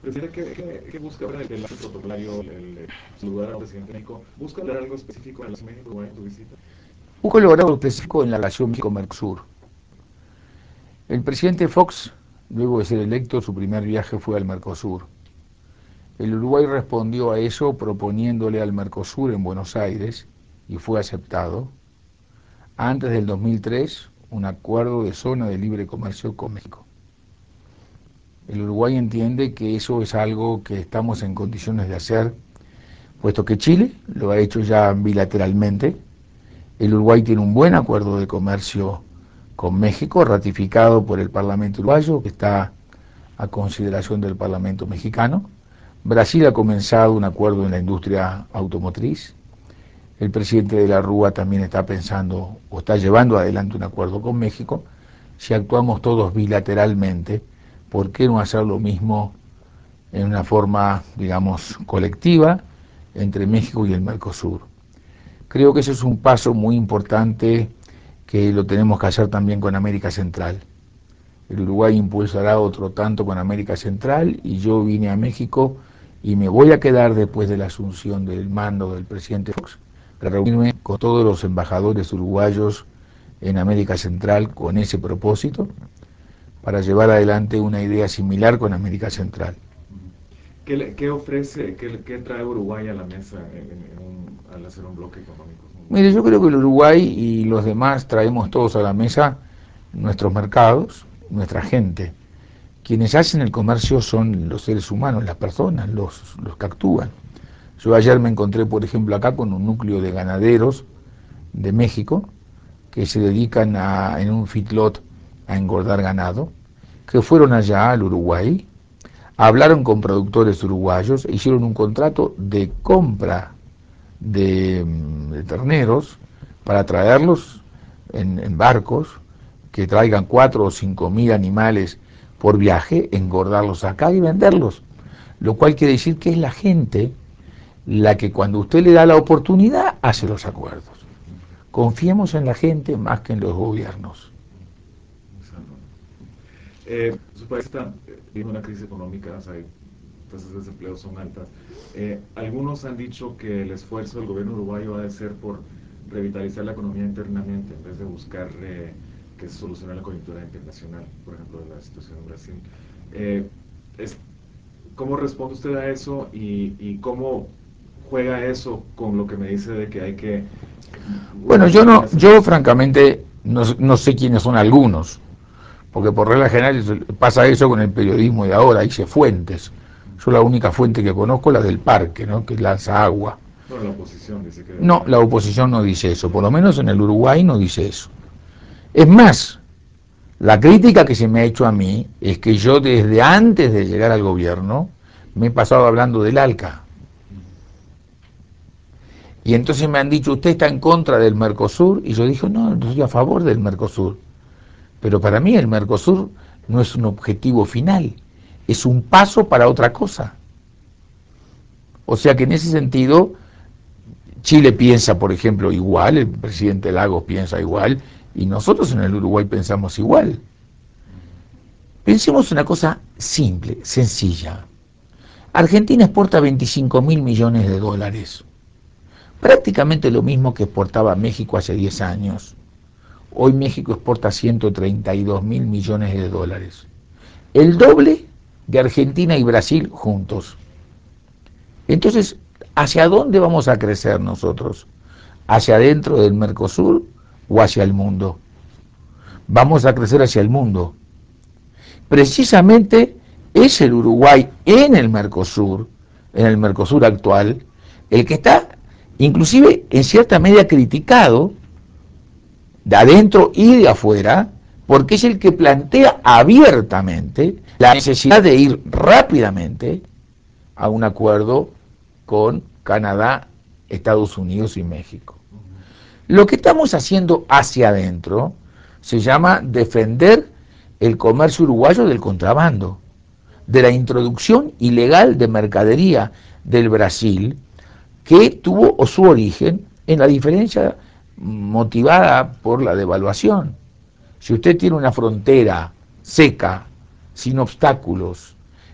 Presidente, ¿qué busca ahora el acto protocolario, el saludar al presidente de México? ¿Busca lograr algo específico en la México en tu visita? Busco lograr algo específico en la relación México-Mercosur. El presidente Fox, luego de ser electo, su primer viaje fue al Mercosur. El Uruguay respondió a eso proponiéndole al Mercosur en Buenos Aires, y fue aceptado, antes del 2003, un acuerdo de zona de libre comercio con México. El Uruguay entiende que eso es algo que estamos en condiciones de hacer, puesto que Chile lo ha hecho ya bilateralmente. El Uruguay tiene un buen acuerdo de comercio con México, ratificado por el Parlamento uruguayo, que está a consideración del Parlamento mexicano. Brasil ha comenzado un acuerdo en la industria automotriz. El presidente de la Rúa también está pensando o está llevando adelante un acuerdo con México. Si actuamos todos bilateralmente, ¿por qué no hacer lo mismo en una forma, digamos, colectiva entre México y el Mercosur? Creo que ese es un paso muy importante que lo tenemos que hacer también con América Central. El Uruguay impulsará otro tanto con América Central, y yo vine a México y me voy a quedar después de la asunción del mando del presidente Fox, para reunirme con todos los embajadores uruguayos en América Central con ese propósito, para llevar adelante una idea similar con América Central. ¿Qué ofrece, qué trae Uruguay a la mesa al hacer un bloque económico? Mire, yo creo que el Uruguay y los demás traemos todos a la mesa nuestros mercados, nuestra gente. Quienes hacen el comercio son los seres humanos, las personas, los que actúan. Yo ayer me encontré, por ejemplo, acá con un núcleo de ganaderos de México que se dedican en un feedlot a engordar ganado, que fueron allá al Uruguay, hablaron con productores uruguayos, hicieron un contrato de compra de terneros para traerlos en barcos que traigan 4 o 5 mil animales por viaje, engordarlos acá y venderlos. Lo cual quiere decir que es la gente la que, cuando usted le da la oportunidad, hace los acuerdos. Confiemos en la gente más que en los gobiernos. Su país está viviendo una crisis económica, o sea, tasas de desempleo son altas. Algunos han dicho que el esfuerzo del gobierno uruguayo ha de ser por revitalizar la economía internamente, en vez de buscar que se solucione la coyuntura internacional, por ejemplo, de la situación en Brasil. Eh, es, ¿Cómo responde usted a eso y cómo juega eso con lo que me dice de que hay que Bueno, buscar una yo solución? francamente no sé quiénes son algunos, porque por regla general pasa eso con el periodismo de ahora, dice fuentes. Yo la única fuente que conozco es la del parque, ¿no?, que lanza agua. Bueno, la oposición dice que No, debería. la oposición no dice eso, por lo menos en el Uruguay no dice eso. Es más, la crítica que se me ha hecho a mí es que yo, desde antes de llegar al gobierno, me he pasado hablando del ALCA. Y entonces me han dicho, usted está en contra del Mercosur, y yo dije, no, estoy a favor del Mercosur. Pero para mí el Mercosur no es un objetivo final, es un paso para otra cosa. O sea que en ese sentido, Chile piensa, por ejemplo, igual, el presidente Lagos piensa igual, y nosotros en el Uruguay pensamos igual. Pensemos una cosa simple, sencilla. Argentina exporta 25 mil millones de dólares, prácticamente lo mismo que exportaba México hace 10 años. Hoy México exporta 132 mil millones de dólares, el doble de Argentina y Brasil juntos. Entonces, ¿hacia dónde vamos a crecer nosotros? ¿Hacia adentro del Mercosur o hacia el mundo? Vamos a crecer hacia el mundo. Precisamente es el Uruguay en el Mercosur actual, el que está inclusive en cierta medida criticado de adentro y de afuera, porque es el que plantea abiertamente la necesidad de ir rápidamente a un acuerdo con Canadá, Estados Unidos y México. Lo que estamos haciendo hacia adentro se llama defender el comercio uruguayo del contrabando, de la introducción ilegal de mercadería del Brasil, que tuvo su origen en la diferencia motivada por la devaluación. Si usted tiene una frontera seca, sin obstáculos,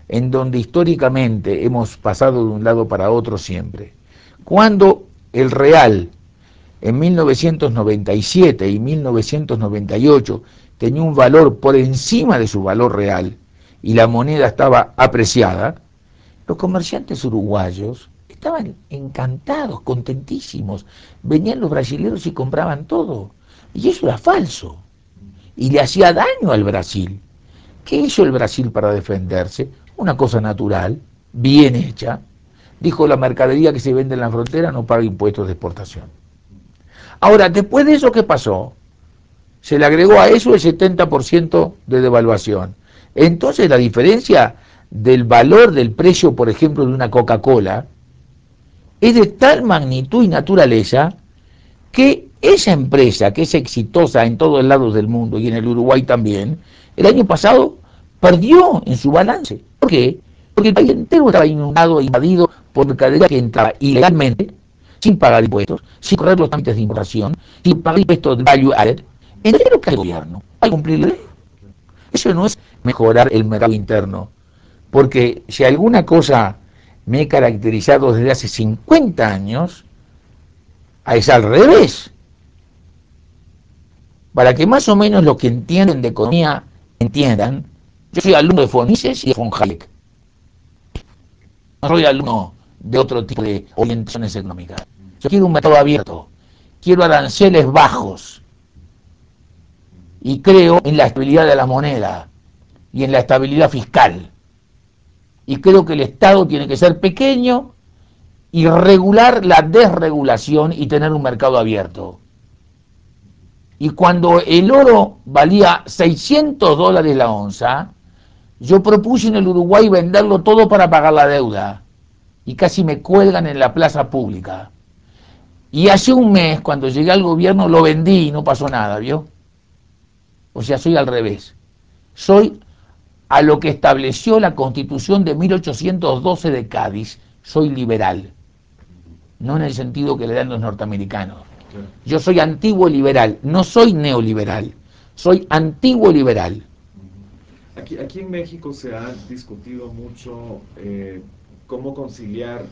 en donde históricamente hemos pasado de un lado para otro siempre. Cuando el real en 1997 y 1998 tenía un valor por encima de su valor real y la moneda estaba apreciada, los comerciantes uruguayos estaban encantados, contentísimos. Venían los brasileños y compraban todo. Y eso era falso. Y le hacía daño al Brasil. ¿Qué hizo el Brasil para defenderse? Una cosa natural, bien hecha. Dijo: la mercadería que se vende en la frontera no paga impuestos de exportación. Ahora, después de eso, ¿qué pasó? Se le agregó a eso el 70% de devaluación. Entonces la diferencia del valor del precio, por ejemplo, de una Coca-Cola, es de tal magnitud y naturaleza que esa empresa, que es exitosa en todos lados del mundo y en el Uruguay también, el año pasado perdió en su balance. ¿Por qué? Porque el país entero estaba inundado, invadido por mercadería que entraba ilegalmente, sin pagar impuestos, sin correr los trámites de importación, sin pagar impuestos de value added. Entonces, lo que hace el gobierno hay que cumplir la ley. Eso no es mejorar el mercado interno, porque si alguna cosa me he caracterizado desde hace 50 años, es al revés. Para que más o menos los que entienden de economía entiendan, yo soy alumno de von Mises y de von Hayek. No soy alumno de otro tipo de orientaciones económicas. Yo quiero un mercado abierto, quiero aranceles bajos y creo en la estabilidad de la moneda y en la estabilidad fiscal. Y creo que el Estado tiene que ser pequeño y regular la desregulación y tener un mercado abierto. Y cuando el oro valía $600 la onza, yo propuse en el Uruguay venderlo todo para pagar la deuda. Y casi me cuelgan en la plaza pública. Y hace un mes, cuando llegué al gobierno, lo vendí y no pasó nada, ¿vio? O sea, soy al revés. Soy a lo que estableció la Constitución de 1812 de Cádiz. Soy liberal. No en el sentido que le dan los norteamericanos. Claro. Yo soy antiguo liberal, no soy neoliberal. Soy antiguo liberal. Aquí en México se ha discutido mucho cómo conciliar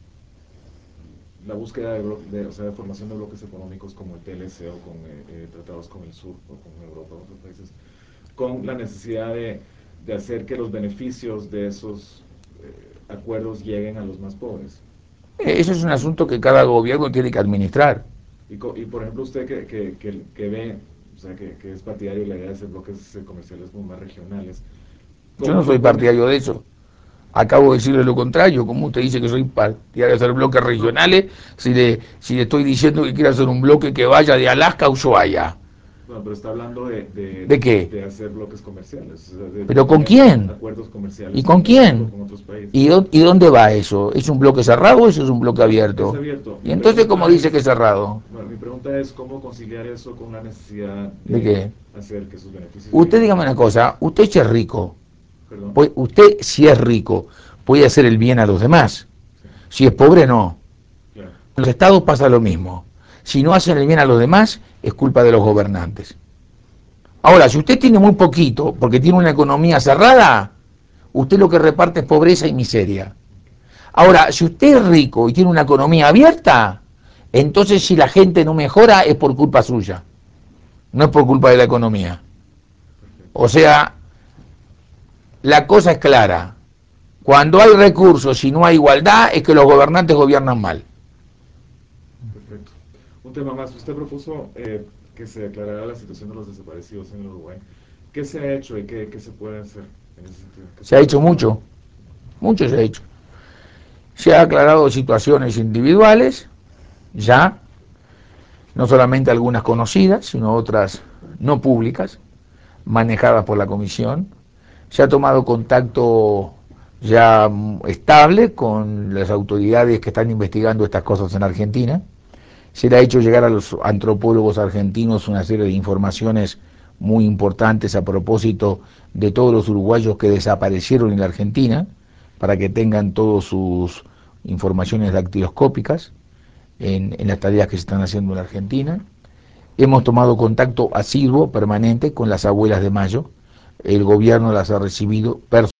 la búsqueda o sea, de formación de bloques económicos como el TLC o con tratados con el sur o con Europa o otros países, con la necesidad de hacer que los beneficios de esos acuerdos lleguen a los más pobres. Eso es un asunto que cada gobierno tiene que administrar. Y por ejemplo, usted que ve, o sea, que es partidario de la idea de hacer bloques comerciales como más regionales, Yo no ¿cómo soy propone? partidario de eso. Acabo de decirle lo contrario. Como usted dice que soy partidario de hacer bloques No, regionales, si le estoy diciendo que quiere hacer un bloque que vaya de Alaska a Ushuaia. bueno, pero está hablando ¿De qué? de hacer bloques comerciales, o sea, de ¿Pero con tener quién? acuerdos ¿Y comerciales con con México, quién? con otros ¿Y, países. y dónde va eso? ¿Es un bloque cerrado o eso es un bloque Es abierto? abierto. ¿Y Mi entonces cómo pregunta dice que es es, cerrado? bueno, mi pregunta es cómo conciliar eso con la necesidad ¿De de qué? hacer que sus beneficios Usted lleguen a dígame los una más cosa, pobres. usted si es rico, Perdón. pues usted si es rico, puede hacer el bien a los demás. Sí, Si es pobre, no. claro. En los estados pasa lo mismo. Si no hacen el bien a los demás, es culpa de los gobernantes. Ahora, si usted tiene muy poquito, porque tiene una economía cerrada, usted lo que reparte es pobreza y miseria. Ahora, si usted es rico y tiene una economía abierta, entonces si la gente no mejora es por culpa suya, no es por culpa de la economía. Perfecto. O sea, la cosa es clara. Cuando hay recursos y no hay igualdad, es que los gobernantes gobiernan mal. Perfecto. Un tema más. Usted propuso que se declarara la situación de los desaparecidos en el Uruguay. ¿Qué se ha hecho y qué se puede hacer en ese sentido? ¿Qué Se ha puede hecho hacer uno? mucho, mucho se ha hecho. Se ha aclarado situaciones individuales, ya, no solamente algunas conocidas, sino otras no públicas, manejadas por la comisión. Se ha tomado contacto ya estable con las autoridades que están investigando estas cosas en Argentina. Se le ha hecho llegar a los antropólogos argentinos una serie de informaciones muy importantes a propósito de todos los uruguayos que desaparecieron en la Argentina, para que tengan todas sus informaciones dactiloscópicas en las tareas que se están haciendo en la Argentina. Hemos tomado contacto asiduo, permanente, con las abuelas de Mayo. El gobierno las ha recibido personalmente